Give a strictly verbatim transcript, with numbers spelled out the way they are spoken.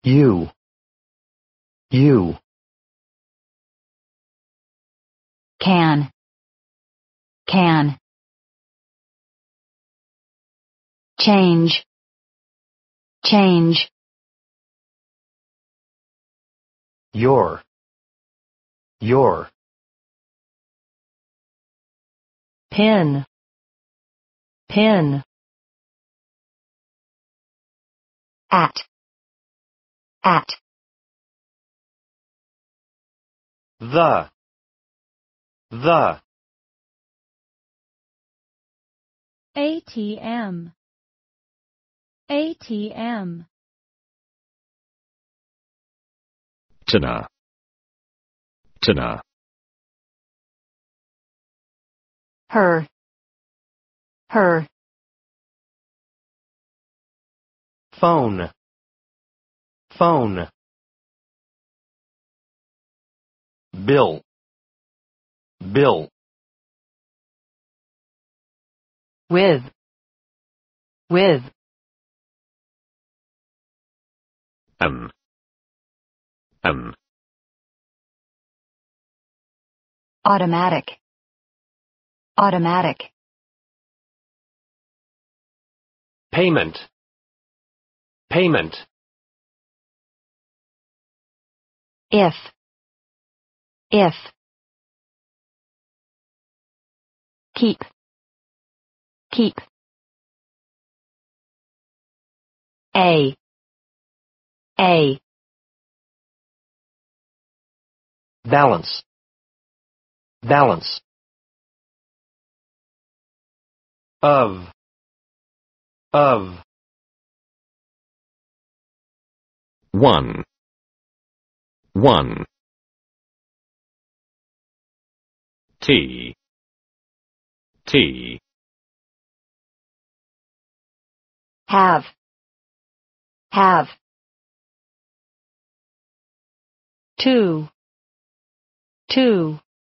You. You. Can. Can. Change. Change. Your. Your. Pin. Pin. At. At. The. The. A T M. A T M. Tuna. Tuna. Her. Her. Phone. Phone. Bill. Bill. With. With. An. An. Automatic. Automatic. Payment. Payment. If. If. Keep. Keep. A. A. Balance. Balance. Of. Of. One. One. T. T. Have. Have. Two. Two.